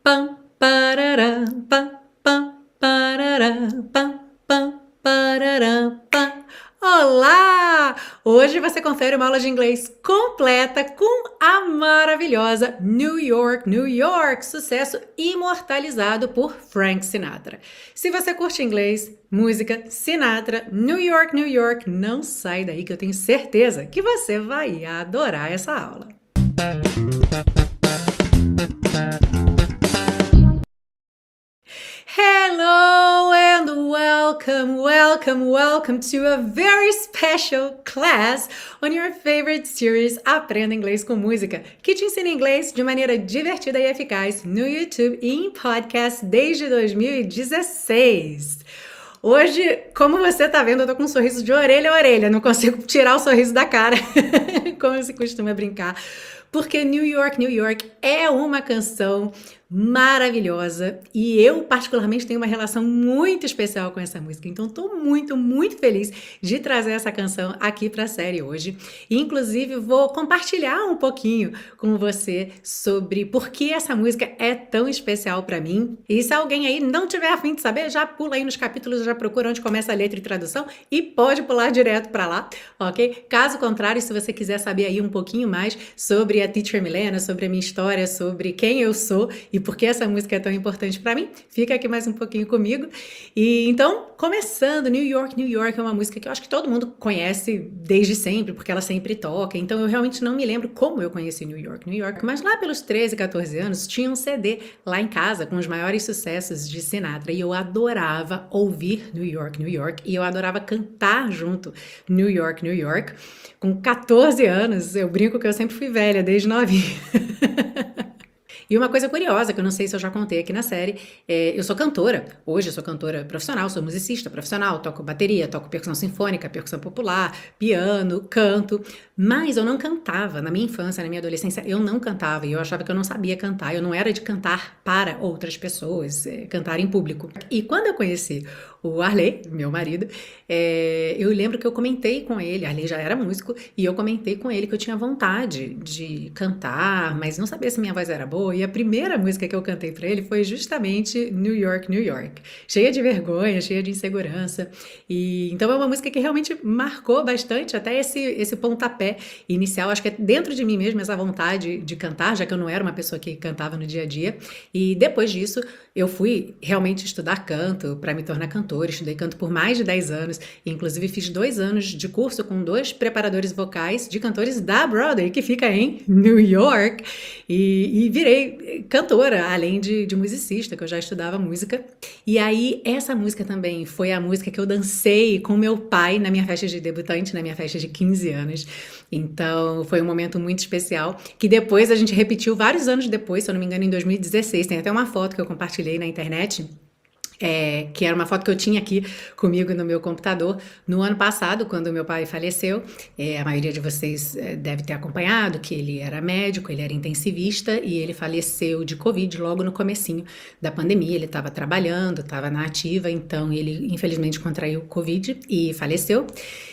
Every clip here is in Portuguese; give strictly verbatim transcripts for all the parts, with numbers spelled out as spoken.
pam, parará, pam, pam, parará, pam, pam, parará, pam. Olá! Hoje você confere uma aula de inglês completa com a maravilhosa New York, New York, sucesso imortalizado por Frank Sinatra. Se você curte inglês, música, Sinatra, New York, New York, não sai daí que eu tenho certeza que você vai adorar essa aula. Hello and welcome, welcome, welcome to a very special class on your favorite series Aprenda Inglês com Música, que te ensina inglês de maneira divertida e eficaz no YouTube e em podcast desde dois mil e dezesseis. Hoje, como você tá vendo, eu tô com um sorriso de orelha a orelha, não consigo tirar o sorriso da cara, como se costuma brincar, porque New York, New York é uma canção maravilhosa e eu particularmente tenho uma relação muito especial com essa música, então estou muito, muito feliz de trazer essa canção aqui para a série hoje e inclusive vou compartilhar um pouquinho com você sobre por que essa música é tão especial para mim. E se alguém aí não tiver a fim de saber, já pula aí nos capítulos, já procura onde começa a letra e tradução e pode pular direto para lá, ok? Caso contrário, se você quiser saber aí um pouquinho mais sobre a Teacher Milena, sobre a minha história, sobre quem eu sou e por que essa música é tão importante para mim, fica aqui mais um pouquinho comigo. E então, começando, New York, New York é uma música que eu acho que todo mundo conhece desde sempre, porque ela sempre toca, então eu realmente não me lembro como eu conheci New York, New York, mas lá pelos treze, quatorze anos, tinha um C D lá em casa com os maiores sucessos de Sinatra, e eu adorava ouvir New York, New York, e eu adorava cantar junto New York, New York. Com quatorze anos, eu brinco que eu sempre fui velha, desde novinha. E uma coisa curiosa, que eu não sei se eu já contei aqui na série, é, eu sou cantora. Hoje eu sou cantora profissional, sou musicista profissional, toco bateria, toco percussão sinfônica, percussão popular, piano, canto. Mas eu não cantava. Na minha infância, na minha adolescência, eu não cantava. E eu achava que eu não sabia cantar. Eu não era de cantar para outras pessoas, é, cantar em público. E quando eu conheci o Arley, meu marido, é, eu lembro que eu comentei com ele, Arley já era músico, e eu comentei com ele que eu tinha vontade de cantar, mas não sabia se minha voz era boa. E a primeira música que eu cantei para ele foi justamente New York, New York. Cheia de vergonha, cheia de insegurança. E então é uma música que realmente marcou bastante até esse, esse pontapé inicial. Acho que é dentro de mim mesmo essa vontade de cantar, já que eu não era uma pessoa que cantava no dia a dia. E depois disso, eu fui realmente estudar canto para me tornar cantora. Estudei canto por mais de dez anos. E, inclusive, fiz dois anos de curso com dois preparadores vocais de cantores da Broadway, que fica em New York. E, e virei cantora, além de, de musicista, que eu já estudava música. E aí, essa música também foi a música que eu dancei com meu pai na minha festa de debutante, na minha festa de quinze anos. Então, foi um momento muito especial, que depois a gente repetiu vários anos depois, se eu não me engano, em dois mil e dezesseis. Tem até uma foto que eu compartilhei na internet, É, que era uma foto que eu tinha aqui comigo no meu computador no ano passado, quando meu pai faleceu. É, a maioria de vocês é, deve ter acompanhado que ele era médico, ele era intensivista e ele faleceu de Covid logo no comecinho da pandemia. Ele estava trabalhando, estava na ativa, então ele infelizmente contraiu Covid e faleceu.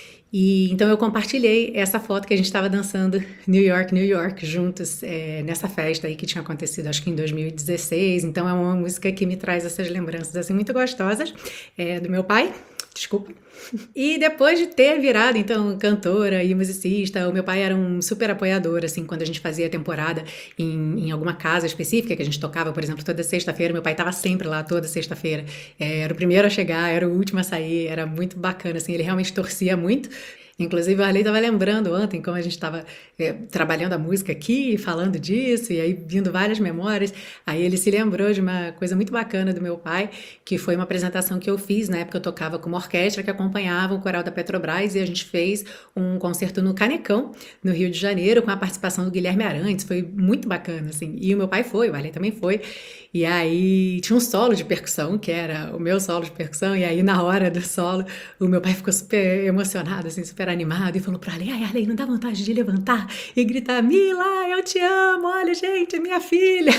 E então eu compartilhei essa foto que a gente estava dançando New York, New York juntos é, nessa festa aí que tinha acontecido acho que em dois mil e dezesseis. Então é uma música que me traz essas lembranças assim muito gostosas é, do meu pai. Desculpa. E depois de ter virado, então, cantora e musicista, o meu pai era um super apoiador, assim, quando a gente fazia temporada em, em alguma casa específica, que a gente tocava, por exemplo, toda sexta-feira, meu pai estava sempre lá, toda sexta-feira. É, era o primeiro a chegar, era o último a sair, era muito bacana, assim, ele realmente torcia muito. Inclusive, o Arley estava lembrando ontem como a gente estava é, trabalhando a música aqui, falando disso, e aí vindo várias memórias. Aí ele se lembrou de uma coisa muito bacana do meu pai, que foi uma apresentação que eu fiz. Na época eu tocava com uma orquestra que acompanhava o coral da Petrobras, e a gente fez um concerto no Canecão, no Rio de Janeiro, com a participação do Guilherme Arantes. Foi muito bacana, assim. E o meu pai foi, o Arley também foi. E aí tinha um solo de percussão, que era o meu solo de percussão, e aí na hora do solo, o meu pai ficou super emocionado, assim, super animado, e falou pra Arley, ai, Arley, não dá vontade de levantar e gritar, Mila, eu te amo, olha, gente, minha filha.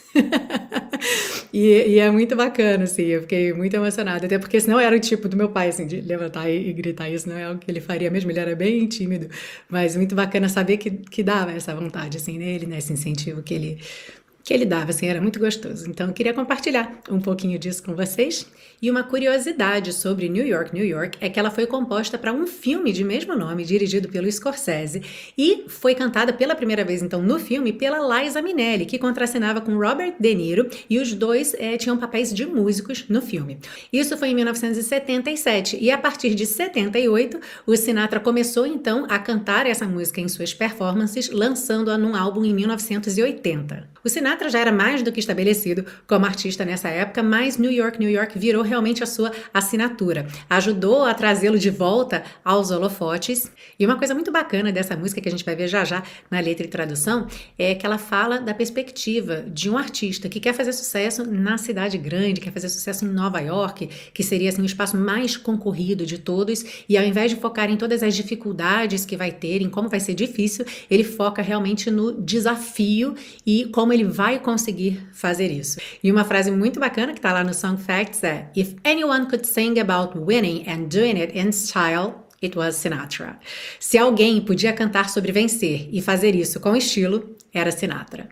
e, e é muito bacana, assim, eu fiquei muito emocionada, até porque senão era o tipo do meu pai, assim, de levantar e, e gritar, isso não é algo que ele faria mesmo, ele era bem tímido, mas muito bacana saber que, que dava essa vontade, assim, nele, né, esse incentivo que ele que ele dava, assim, era muito gostoso. Então eu queria compartilhar um pouquinho disso com vocês. E uma curiosidade sobre New York, New York, é que ela foi composta para um filme de mesmo nome, dirigido pelo Scorsese, e foi cantada pela primeira vez, então, no filme, pela Liza Minnelli, que contracenava com Robert De Niro, e os dois é, tinham papéis de músicos no filme. Isso foi em mil novecentos e setenta e sete, e a partir de setenta e oito, o Sinatra começou, então, a cantar essa música em suas performances, lançando-a num álbum em mil novecentos e oitenta. O Sinatra já era mais do que estabelecido como artista nessa época, mas New York, New York virou realmente a sua assinatura. Ajudou a trazê-lo de volta aos holofotes. E uma coisa muito bacana dessa música, que a gente vai ver já já na letra e tradução, é que ela fala da perspectiva de um artista que quer fazer sucesso na cidade grande, quer fazer sucesso em Nova York, que seria assim, o espaço mais concorrido de todos, e ao invés de focar em todas as dificuldades que vai ter, em como vai ser difícil, ele foca realmente no desafio e como ele vai conseguir fazer isso. E uma frase muito bacana que está lá no Song Facts é: If anyone could sing about winning and doing it in style, it was Sinatra. Se alguém podia cantar sobre vencer e fazer isso com estilo, era Sinatra.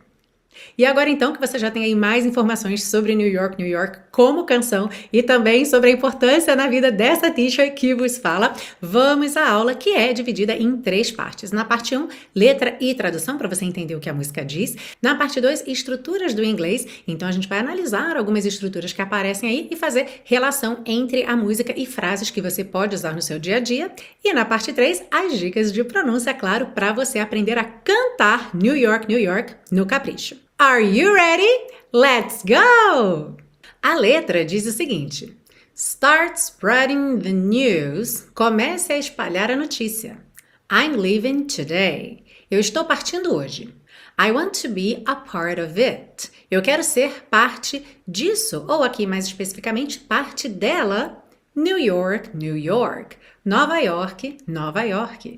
E agora então que você já tem aí mais informações sobre New York, New York como canção e também sobre a importância na vida dessa teacher que vos fala, vamos à aula que é dividida em três partes. Na parte um, letra e tradução para você entender o que a música diz. Na parte dois, estruturas do inglês. Então a gente vai analisar algumas estruturas que aparecem aí e fazer relação entre a música e frases que você pode usar no seu dia a dia. E na parte três, as dicas de pronúncia, claro, para você aprender a cantar New York, New York no capricho. Are you ready? Let's go! A letra diz o seguinte: Start spreading the news. Comece a espalhar a notícia. I'm leaving today. Eu estou partindo hoje. I want to be a part of it. Eu quero ser parte disso, ou aqui mais especificamente, parte dela. New York, New York. Nova York, Nova York.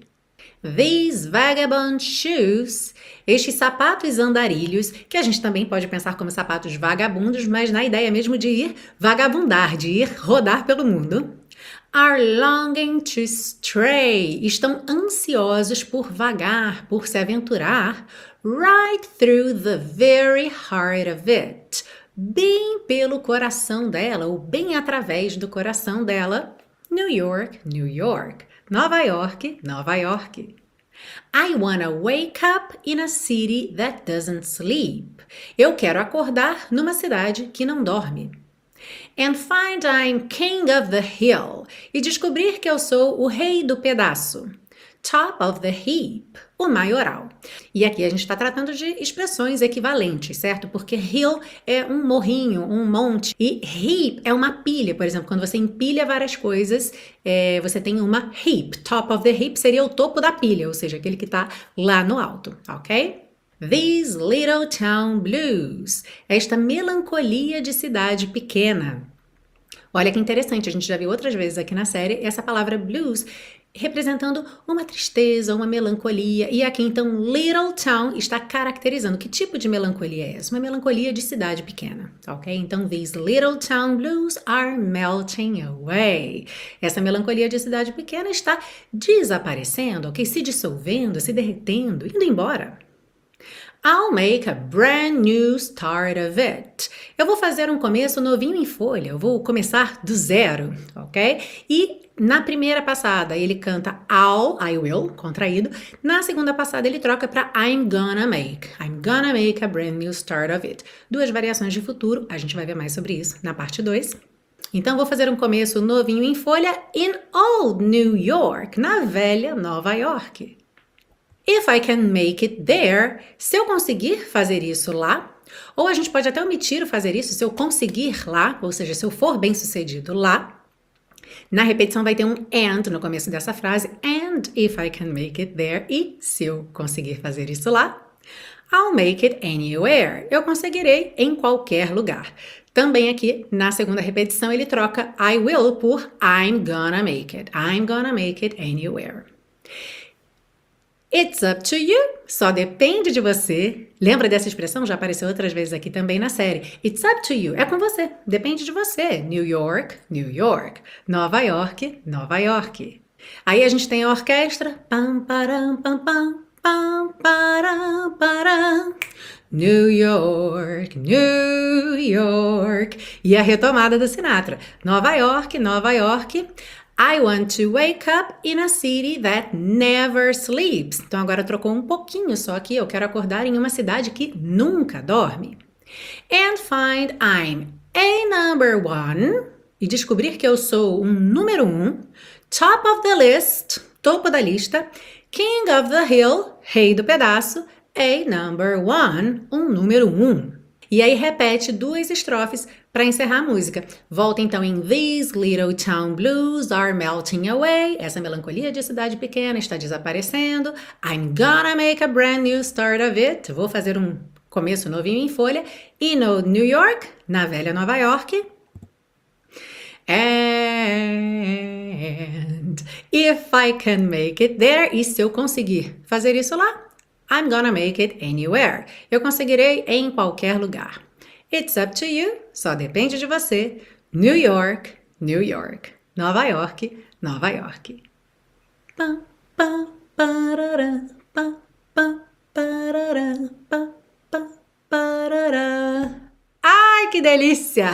These vagabond shoes, estes sapatos andarilhos, que a gente também pode pensar como sapatos vagabundos, mas na ideia mesmo de ir vagabundar, de ir rodar pelo mundo, are longing to stray, estão ansiosos por vagar, por se aventurar, right through the very heart of it, bem pelo coração dela, ou bem através do coração dela, New York, New York. Nova York, Nova York. I wanna wake up in a city that doesn't sleep. Eu quero acordar numa cidade que não dorme. And find I'm king of the hill. E descobrir que eu sou o rei do pedaço. Top of the heap, o maioral. E aqui a gente está tratando de expressões equivalentes, certo? Porque hill é um morrinho, um monte, e heap é uma pilha. Por exemplo, quando você empilha várias coisas, é, você tem uma heap. Top of the heap seria o topo da pilha, ou seja, aquele que está lá no alto, ok? These little town blues, esta melancolia de cidade pequena. Olha que interessante, a gente já viu outras vezes aqui na série essa palavra blues representando uma tristeza, uma melancolia. E aqui então Little Town está caracterizando que tipo de melancolia é essa? Uma melancolia de cidade pequena, ok? Então these little town blues are melting away. Essa melancolia de cidade pequena está desaparecendo, ok? Se dissolvendo, se derretendo, indo embora. I'll make a brand new start of it. Eu vou fazer um começo novinho em folha, eu vou começar do zero, ok? E na primeira passada ele canta I'll, I will, contraído. Na segunda passada ele troca para I'm gonna make. I'm gonna make a brand new start of it. Duas variações de futuro, a gente vai ver mais sobre isso na parte dois. Então vou fazer um começo novinho em folha in old New York, na velha Nova York. If I can make it there, se eu conseguir fazer isso lá, ou a gente pode até omitir o fazer isso, se eu conseguir lá, ou seja, se eu for bem sucedido lá, na repetição vai ter um and no começo dessa frase, and if I can make it there, e se eu conseguir fazer isso lá, I'll make it anywhere, eu conseguirei em qualquer lugar. Também aqui, na segunda repetição, ele troca I will por I'm gonna make it, I'm gonna make it anywhere. It's up to you. Só depende de você. Lembra dessa expressão? Já apareceu outras vezes aqui também na série. It's up to you. É com você. Depende de você. New York, New York. Nova York, Nova York. Aí a gente tem a orquestra. Pam, param, pam, pam. Pam, para, para. New York, New York. E a retomada do Sinatra. Nova York, Nova York. I want to wake up in a city that never sleeps. Então agora trocou um pouquinho só aqui. Eu quero acordar em uma cidade que nunca dorme. And find I'm a number one. E descobrir que eu sou um número um. Top of the list, topo da lista. King of the hill, rei do pedaço. A number one, um número um. E aí repete duas estrofes para encerrar a música. Volta então em These little town blues are melting away. Essa melancolia de cidade pequena está desaparecendo. I'm gonna make a brand new start of it. Vou fazer um começo novinho em folha. In old New York, na velha Nova York. And if I can make it there, e se eu conseguir fazer isso lá, I'm gonna make it anywhere. Eu conseguirei em qualquer lugar. It's up to you, só depende de você. New York, New York. Nova York, Nova York. Pam, pam, parará, pam, pam, parará, pam, pam, parará. Ai, que delícia!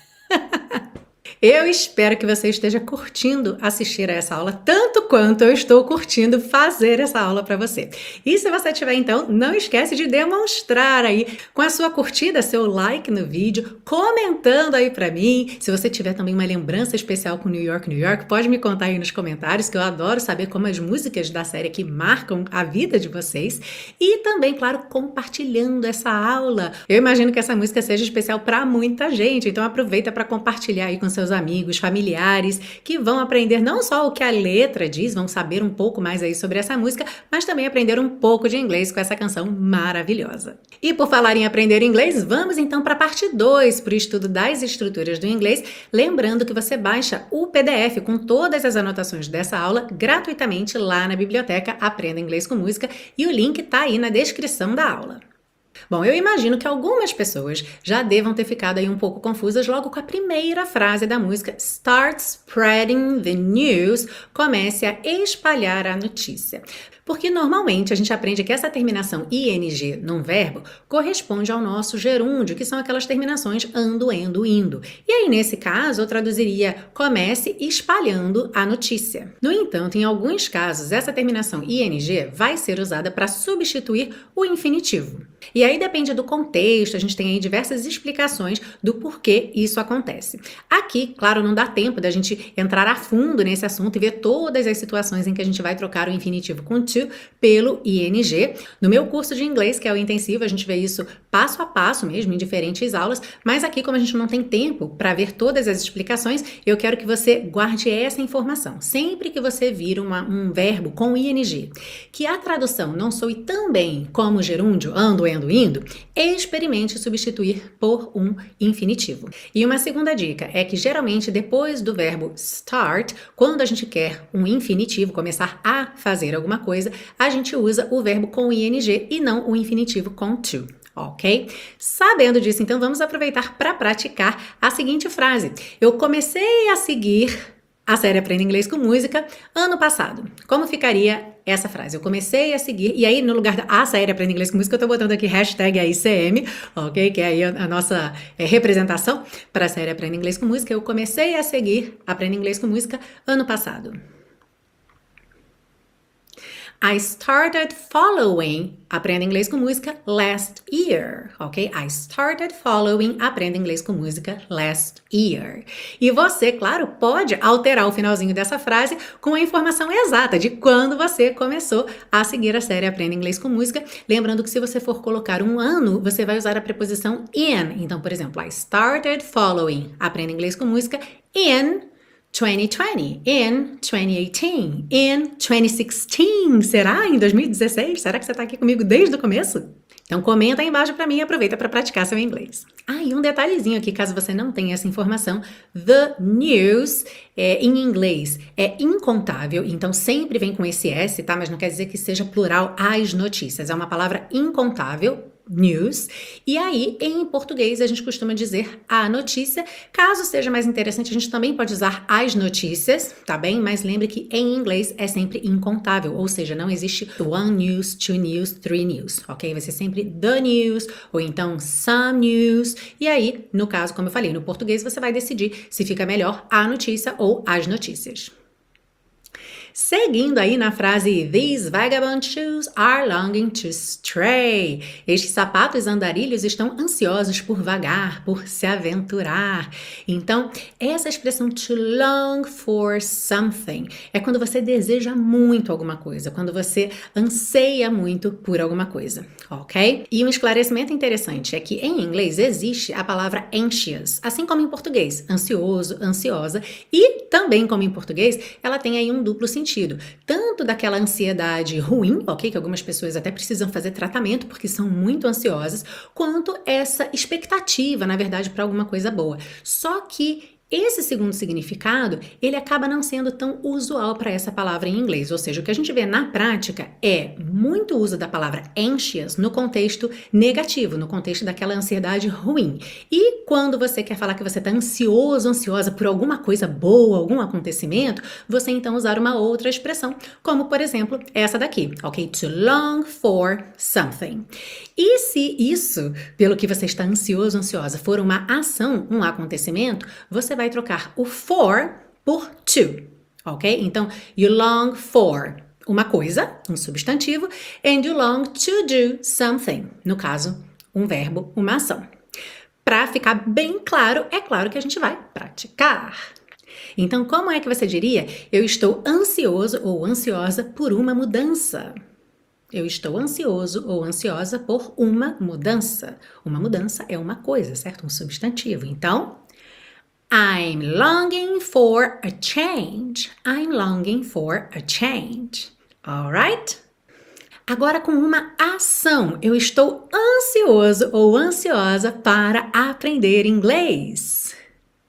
Eu espero que você esteja curtindo assistir a essa aula tanto quanto eu estou curtindo fazer essa aula para você. E se você tiver, então, não esquece de demonstrar aí com a sua curtida, seu like no vídeo, comentando aí para mim. Se você tiver também uma lembrança especial com New York, New York, pode me contar aí nos comentários, que eu adoro saber como as músicas da série aqui marcam a vida de vocês. E também, claro, compartilhando essa aula. Eu imagino que essa música seja especial para muita gente, então aproveita para compartilhar aí com seus amigos, familiares, que vão aprender não só o que a letra diz, vão saber um pouco mais aí sobre essa música, mas também aprender um pouco de inglês com essa canção maravilhosa. E por falar em aprender inglês, vamos então para a parte dois, para o estudo das estruturas do inglês, lembrando que você baixa o P D F com todas as anotações dessa aula gratuitamente lá na biblioteca Aprenda Inglês com Música, e o link está aí na descrição da aula. Bom, eu imagino que algumas pessoas já devam ter ficado aí um pouco confusas logo com a primeira frase da música Start spreading the news, comece a espalhar a notícia. Porque normalmente a gente aprende que essa terminação ing num verbo corresponde ao nosso gerúndio, que são aquelas terminações ando, endo, indo. E aí, nesse caso, eu traduziria comece espalhando a notícia. No entanto, em alguns casos, essa terminação ing vai ser usada para substituir o infinitivo. E aí depende do contexto, a gente tem aí diversas explicações do porquê isso acontece. Aqui, claro, não dá tempo da gente entrar a fundo nesse assunto e ver todas as situações em que a gente vai trocar o infinitivo com to pelo ing. No meu curso de inglês, que é o intensivo, a gente vê isso passo a passo mesmo, em diferentes aulas, mas aqui, como a gente não tem tempo para ver todas as explicações, eu quero que você guarde essa informação. Sempre que você vir uma, um verbo com ing, que a tradução não soe tão bem como o gerúndio, ando, endo, indo, experimente substituir por um infinitivo. E uma segunda dica é que geralmente depois do verbo start, quando a gente quer um infinitivo, começar a fazer alguma coisa, a gente usa o verbo com ing e não o infinitivo com to. Ok? Sabendo disso, então vamos aproveitar para praticar a seguinte frase. Eu comecei a seguir a série Aprenda Inglês com Música ano passado. Como ficaria essa frase? Eu comecei a seguir, e aí no lugar da a série Aprenda Inglês com Música, eu tô botando aqui hashtag I C M, ok? Que é aí a, a nossa é, representação para a série Aprenda Inglês com Música. Eu comecei a seguir Aprenda Inglês com Música ano passado. I started following Aprenda Inglês com Música last year, ok? I started following Aprenda Inglês com Música last year. E você, claro, pode alterar o finalzinho dessa frase com a informação exata de quando você começou a seguir a série Aprenda Inglês com Música. Lembrando que se você for colocar um ano, você vai usar a preposição in. Então, por exemplo, I started following Aprenda Inglês com Música in twenty twenty, in twenty eighteen, in twenty sixteen, será? Em dois mil e dezesseis? Será que você está aqui comigo desde o começo? Então comenta aí embaixo para mim e aproveita para praticar seu inglês. Ah, e um detalhezinho aqui, caso você não tenha essa informação, the news é, em inglês é incontável, então sempre vem com esse S, tá? Mas não quer dizer que seja plural as notícias, é uma palavra incontável, news. E aí, em português, a gente costuma dizer a notícia. Caso seja mais interessante, a gente também pode usar as notícias, tá bem? Mas lembre que em inglês é sempre incontável, ou seja, não existe one news, two news, three news, ok? Vai ser sempre the news, ou então some news. E aí, no caso, como eu falei, no português você vai decidir se fica melhor a notícia ou as notícias. Seguindo aí na frase These vagabond shoes are longing to stray. Estes sapatos andarilhos estão ansiosos por vagar, por se aventurar. Então, essa expressão to long for something é quando você deseja muito alguma coisa, quando você anseia muito por alguma coisa, ok? E um esclarecimento interessante é que em inglês existe a palavra anxious, assim como em português, ansioso, ansiosa, e também como em português, ela tem aí um duplo sentido. Sentido, tanto daquela ansiedade ruim, ok, que algumas pessoas até precisam fazer tratamento porque são muito ansiosas, quanto essa expectativa, na verdade, para alguma coisa boa. Só que esse segundo significado, ele acaba não sendo tão usual para essa palavra em inglês, ou seja, o que a gente vê na prática é muito uso da palavra anxious no contexto negativo, no contexto daquela ansiedade ruim. E quando você quer falar que você está ansioso, ansiosa por alguma coisa boa, algum acontecimento, você então usar uma outra expressão, como por exemplo essa daqui, ok? To long for something. E se isso, pelo que você está ansioso, ansiosa, for uma ação, um acontecimento, você vai trocar o for por to, ok? Então, you long for uma coisa, um substantivo, and you long to do something. No caso, um verbo, uma ação. Para ficar bem claro, é claro que a gente vai praticar. Então, como é que você diria? Eu estou ansioso ou ansiosa por uma mudança. Eu estou ansioso ou ansiosa por uma mudança. Uma mudança é uma coisa, certo? Um substantivo. Então, I'm longing for a change. I'm longing for a change. Alright? Agora com uma ação. Eu estou ansioso ou ansiosa para aprender inglês.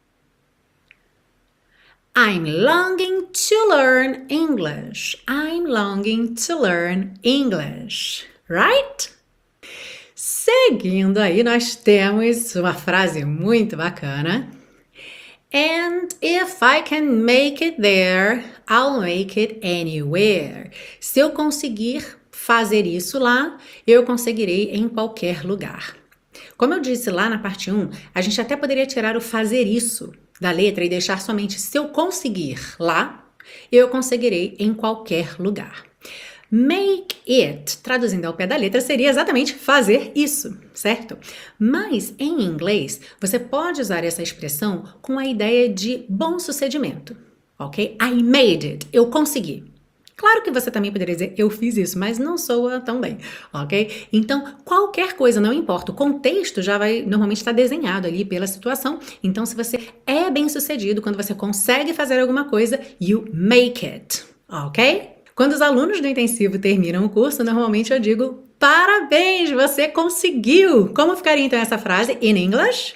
I'm longing to learn English. I'm longing to learn English. Right? Seguindo aí, nós temos uma frase muito bacana. And if I can make it there, I'll make it anywhere. Se eu conseguir fazer isso lá, eu conseguirei em qualquer lugar. Como eu disse lá na parte um, a gente até poderia tirar o fazer isso da letra e deixar somente se eu conseguir lá, eu conseguirei em qualquer lugar. Make it, traduzindo ao pé da letra, seria exatamente fazer isso, certo? Mas em inglês, você pode usar essa expressão com a ideia de bom sucedimento, ok? I made it, eu consegui. Claro que você também poderia dizer, eu fiz isso, mas não soa tão bem, ok? Então, qualquer coisa, não importa, o contexto já vai normalmente estar desenhado ali pela situação. Então, se você é bem sucedido, quando você consegue fazer alguma coisa, you make it, ok? Quando os alunos do intensivo terminam o curso, normalmente eu digo, parabéns, você conseguiu! Como ficaria então essa frase in English?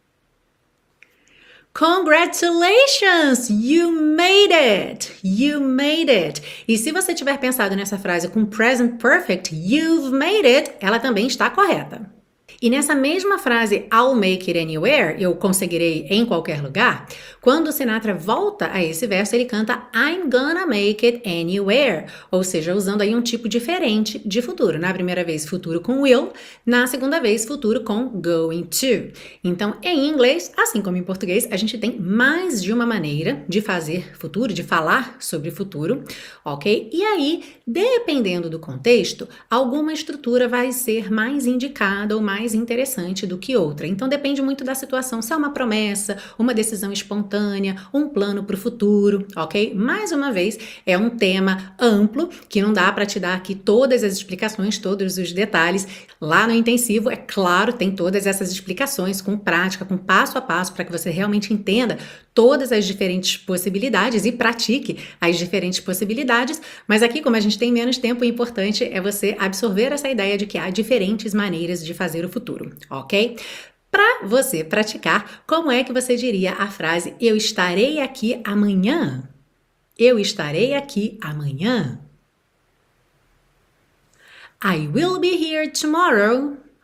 Congratulations! You made it! You made it! E se você tiver pensado nessa frase com present perfect, you've made it, ela também está correta. E nessa mesma frase, I'll make it anywhere, eu conseguirei em qualquer lugar, quando o Sinatra volta a esse verso, ele canta I'm gonna make it anywhere, ou seja, usando aí um tipo diferente de futuro. Na primeira vez, futuro com will, na segunda vez, futuro com going to. Então, em inglês, assim como em português, a gente tem mais de uma maneira de fazer futuro, de falar sobre futuro, ok? E aí, dependendo do contexto, alguma estrutura vai ser mais indicada ou mais interessante do que outra. Então depende muito da situação, se é uma promessa, uma decisão espontânea, um plano para o futuro, ok? Mais uma vez, é um tema amplo que não dá para te dar aqui todas as explicações, todos os detalhes. Lá no intensivo, é claro, tem todas essas explicações com prática, com passo a passo, para que você realmente entenda todas as diferentes possibilidades e pratique as diferentes possibilidades, mas aqui, como a gente tem menos tempo, o importante é você absorver essa ideia de que há diferentes maneiras de fazer o futuro, ok? Para você praticar, como é que você diria a frase eu estarei aqui amanhã? Eu estarei aqui amanhã. I will be here tomorrow.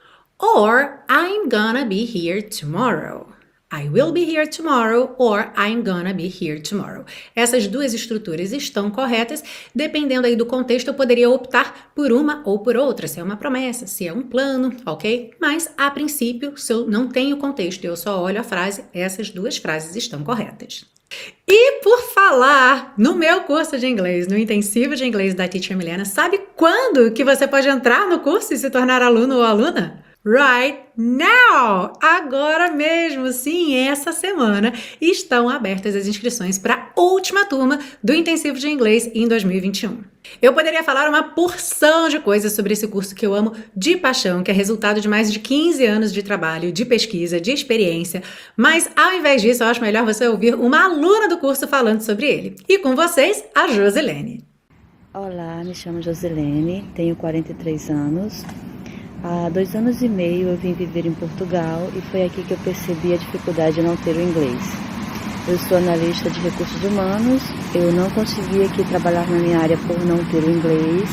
Or I'm gonna be here tomorrow. I will be here tomorrow or I'm gonna be here tomorrow. Essas duas estruturas estão corretas. Dependendo aí do contexto, eu poderia optar por uma ou por outra, se é uma promessa, se é um plano, ok? Mas, a princípio, se eu não tenho contexto e eu só olho a frase, essas duas frases estão corretas. E por falar no meu curso de inglês, no intensivo de inglês da Teacher Milena, sabe quando que você pode entrar no curso e se tornar aluno ou aluna? Right now! Agora mesmo, sim, essa semana estão abertas as inscrições para a última turma do Intensivo de Inglês em dois mil e vinte e um. Eu poderia falar uma porção de coisas sobre esse curso que eu amo de paixão, que é resultado de mais de quinze anos de trabalho, de pesquisa, de experiência, mas ao invés disso eu acho melhor você ouvir uma aluna do curso falando sobre ele. E com vocês, a Josilene. Olá, me chamo Josilene, tenho quarenta e três anos. Há dois anos e meio eu vim viver em Portugal e foi aqui que eu percebi a dificuldade de não ter o inglês. Eu sou analista de recursos humanos, eu não consegui aqui trabalhar na minha área por não ter o inglês.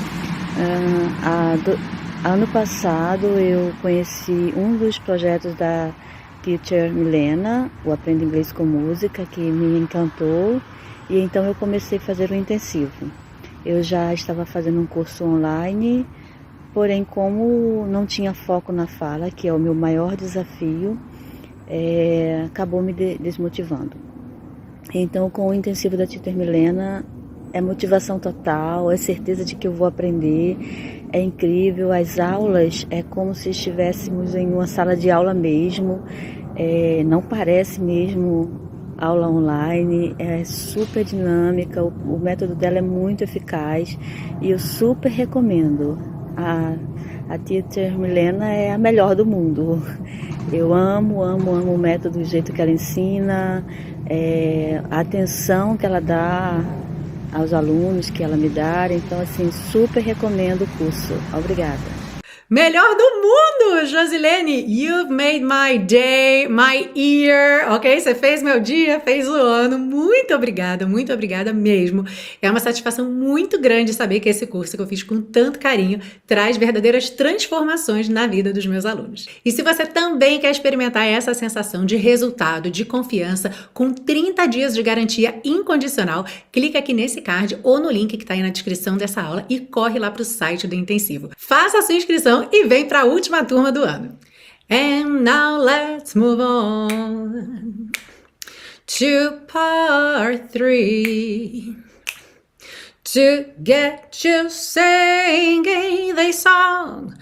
Uh, há do, ano passado eu conheci um dos projetos da Teacher Milena, o Aprenda Inglês com Música, que me encantou, e então eu comecei a fazer o intensivo. Eu já estava fazendo um curso online, porém, como não tinha foco na fala, que é o meu maior desafio, é, acabou me de desmotivando. Então, com o intensivo da Teacher Milena, é motivação total, é certeza de que eu vou aprender, é incrível. As aulas é como se estivéssemos em uma sala de aula mesmo, é, não parece mesmo aula online, é super dinâmica, o, o método dela é muito eficaz e eu super recomendo. A, a Teacher Milena é a melhor do mundo. Eu amo, amo, amo o método, o jeito que ela ensina, é, a atenção que ela dá aos alunos que ela me dá. Então, assim, super recomendo o curso. Obrigada. Melhor do mundo, Josilene! You've made my day, my year, ok? Você fez meu dia, fez o ano. Muito obrigada, muito obrigada mesmo. É uma satisfação muito grande saber que esse curso que eu fiz com tanto carinho traz verdadeiras transformações na vida dos meus alunos. E se você também quer experimentar essa sensação de resultado, de confiança, com trinta dias de garantia incondicional, clica aqui nesse card ou no link que está aí na descrição dessa aula e corre lá para o site do Intensivo. Faça a sua inscrição e vem para a última turma do ano. And now let's move on to part three, to get you singing the song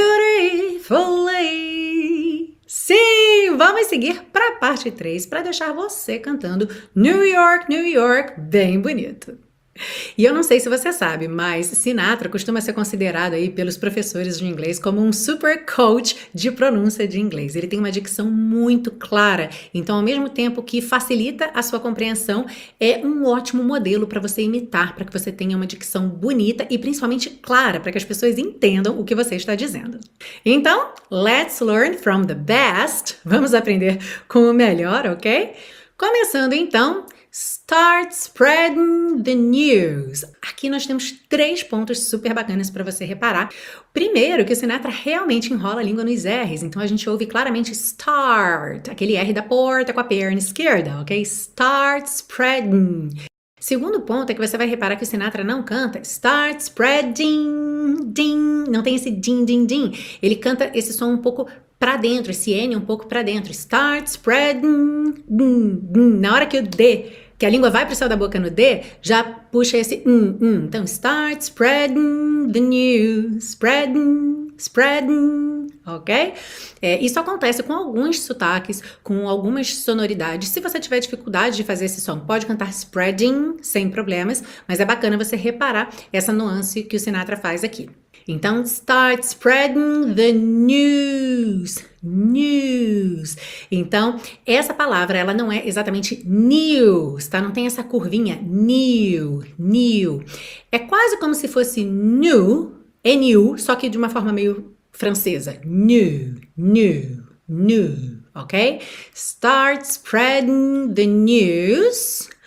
beautifully. Sim, vamos seguir para a parte três para deixar você cantando New York, New York bem bonito. E eu não sei se você sabe, mas Sinatra costuma ser considerado aí pelos professores de inglês como um super coach de pronúncia de inglês. Ele tem uma dicção muito clara, então ao mesmo tempo que facilita a sua compreensão, é um ótimo modelo para você imitar, para que você tenha uma dicção bonita e principalmente clara, para que as pessoas entendam o que você está dizendo. Então, let's learn from the best. Vamos aprender com o melhor, ok? Começando então, start spreading the news. Aqui nós temos três pontos super bacanas para você reparar. Primeiro, que o Sinatra realmente enrola a língua nos R's, então a gente ouve claramente start, aquele R da porta com a perna esquerda, ok? Start spreading. Segundo ponto é que você vai reparar que o Sinatra não canta start spreading, din, não tem esse din, din, din. Ele canta esse som um pouco para dentro, esse N um pouco para dentro. Start spreading, din, din. Na hora que o D, que a língua vai para o céu da boca no D, já puxa esse um, um. Então, start spreading the news, spreading, spreading, ok? É, isso acontece com alguns sotaques, com algumas sonoridades. Se você tiver dificuldade de fazer esse som, pode cantar spreading sem problemas, mas é bacana você reparar essa nuance que o Sinatra faz aqui. Então, start spreading the news, news. Então, essa palavra, ela não é exatamente news, tá? Não tem essa curvinha, new, new. É quase como se fosse new, N U, só que de uma forma meio francesa. New, new, new, ok? Start spreading the news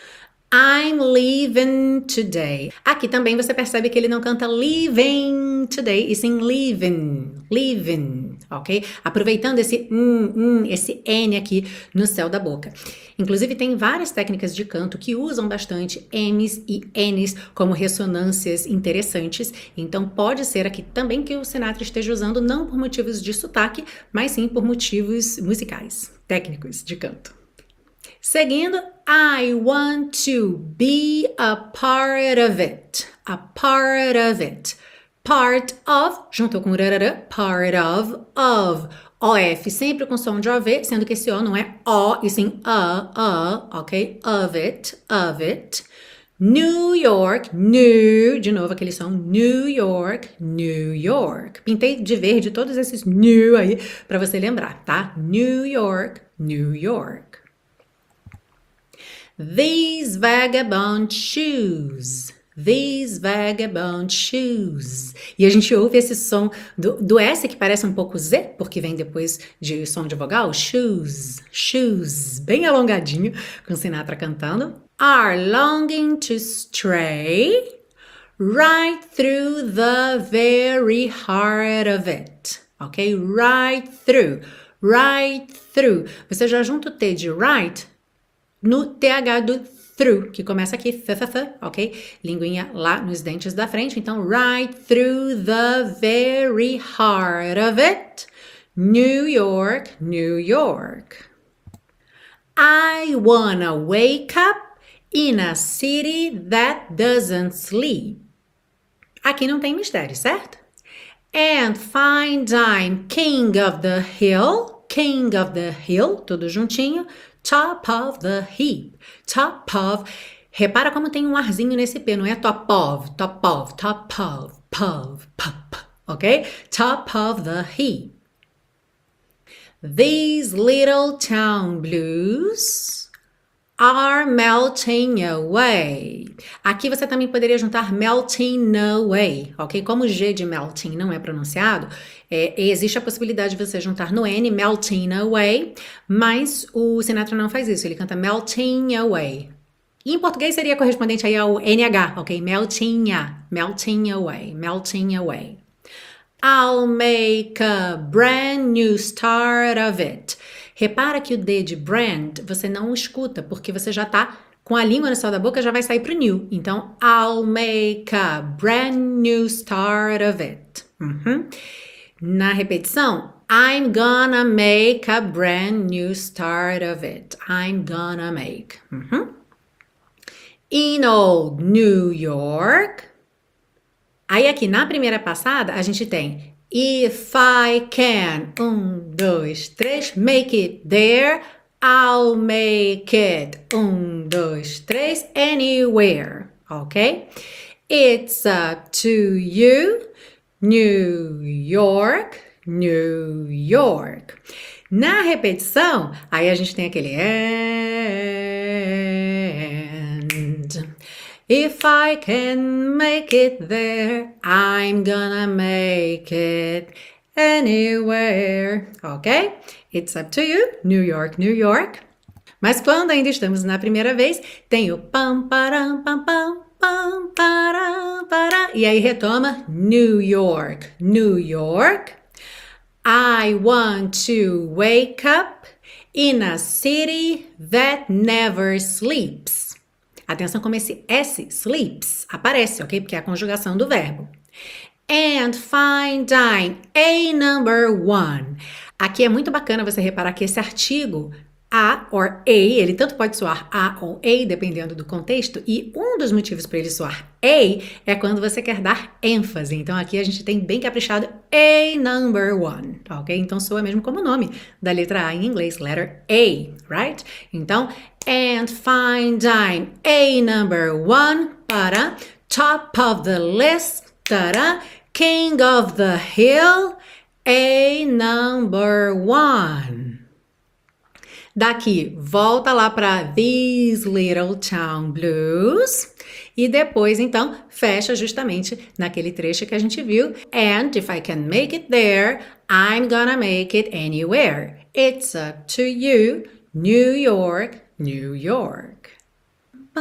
I'm leaving today. Aqui também você percebe que ele não canta leaving today, e sim leaving, leaving, ok? Aproveitando esse hum, hum, esse N aqui no céu da boca. Inclusive tem várias técnicas de canto que usam bastante M's e N's como ressonâncias interessantes, então pode ser aqui também que o Sinatra esteja usando não por motivos de sotaque, mas sim por motivos musicais, técnicos de canto. Seguindo, I want to be a part of it. A part of it. Part of, juntou com rarará, part of, of. O F sempre com som de O V, sendo que esse O não é O, e sim A, A, ok? Of it, of it. New York, new, de novo aquele som, New York, New York. Pintei de verde todos esses new aí para você lembrar, tá? New York, New York. These vagabond shoes. These vagabond shoes. E a gente ouve esse som do, do S que parece um pouco Z, porque vem depois de som de vogal. Shoes, shoes. Bem alongadinho, com Sinatra cantando. Are longing to stray right through the very heart of it. Ok? Right through. Right through. Você já junta o T de right no T H do through, que começa aqui, th, th, th, ok? Linguinha lá nos dentes da frente. Então, right through the very heart of it, New York, New York. I wanna wake up in a city that doesn't sleep. Aqui não tem mistério, certo? And find I'm king of the hill, king of the hill, tudo juntinho. Top of the heap, top of, repara como tem um arzinho nesse P, não é top of, top of, top of, pov, pop, ok? Top of the heap. These little town blues are melting away. Aqui você também poderia juntar melting away, ok? Como o G de melting não é pronunciado, é, existe a possibilidade de você juntar no N, melting away, mas o Sinatra não faz isso, ele canta melting away. E em português seria correspondente aí ao N H, ok? Melting, a, melting away, melting away. I'll make a brand new start of it. Repara que o D de brand você não escuta, porque você já tá com a língua no céu da boca, já vai sair pro new. Então, I'll make a brand new start of it. Uhum. Na repetição, I'm gonna make a brand new start of it. I'm gonna make. Uhum. In old New York. Aí aqui na primeira passada a gente tem if I can, um, dois, três, make it there, I'll make it, um, dois, três, anywhere, ok? It's up to you, New York, New York. Na repetição, aí a gente tem aquele and. If I can make it there, I'm gonna make it anywhere. Ok? It's up to you, New York, New York. Mas quando ainda estamos na primeira vez, tem o pam, param, pam, pam, pam, param, param. E aí retoma New York, New York. I want to wake up in a city that never sleeps. Atenção como esse S, sleeps, aparece, ok? Porque é a conjugação do verbo. And find I'm a number one. Aqui é muito bacana você reparar que esse artigo a or a, ele tanto pode soar a ou a, dependendo do contexto, e um dos motivos para ele soar a é quando você quer dar ênfase. Então aqui a gente tem bem caprichado a number one, ok? Então soa mesmo como o nome da letra A em inglês, letter A, right? Então, and find I'm a number one, para top of the list, para king of the hill, a number one. Daqui, volta lá para These Little Town Blues e depois, então, fecha justamente naquele trecho que a gente viu. And if I can make it there, I'm gonna make it anywhere. It's up to you, New York, New York.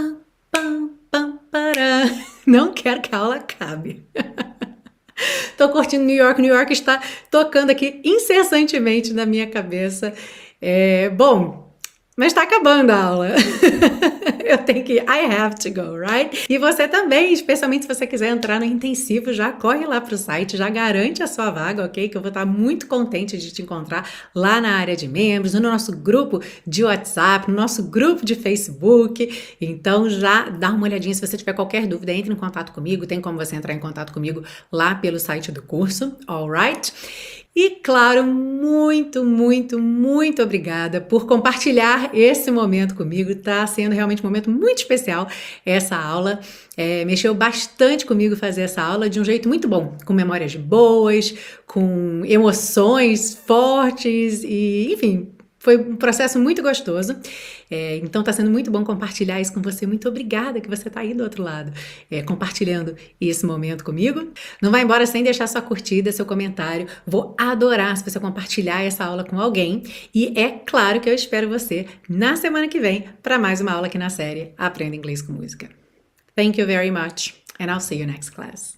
Pam, pam, pará. Não quero que a aula acabe. Tô curtindo New York. New York está tocando aqui incessantemente na minha cabeça. É, bom, mas tá acabando a aula. Eu tenho que ir. I have to go, right? E você também, especialmente se você quiser entrar no intensivo, já corre lá pro site, já garante a sua vaga, ok? Que eu vou estar muito contente de te encontrar lá na área de membros, no nosso grupo de WhatsApp, no nosso grupo de Facebook. Então já dá uma olhadinha. Se você tiver qualquer dúvida, entre em contato comigo. Tem como você entrar em contato comigo lá pelo site do curso, alright? E claro, muito, muito, muito obrigada por compartilhar esse momento comigo. Tá sendo realmente um momento muito especial essa aula. É, mexeu bastante comigo fazer essa aula de um jeito muito bom, com memórias boas, com emoções fortes e, enfim, foi um processo muito gostoso. É, então tá sendo muito bom compartilhar isso com você. Muito obrigada que você tá aí do outro lado, é, compartilhando esse momento comigo. Não vai embora sem deixar sua curtida, seu comentário. Vou adorar se você compartilhar essa aula com alguém. E é claro que eu espero você na semana que vem para mais uma aula aqui na série Aprenda Inglês com Música. Thank you very much, and I'll see you next class.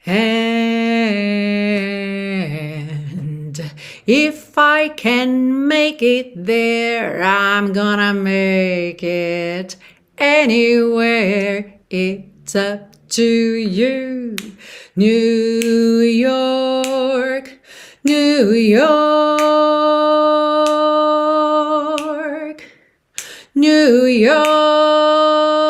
And if I can make it there, I'm gonna make it anywhere. It's up to you. New York, New York, New York.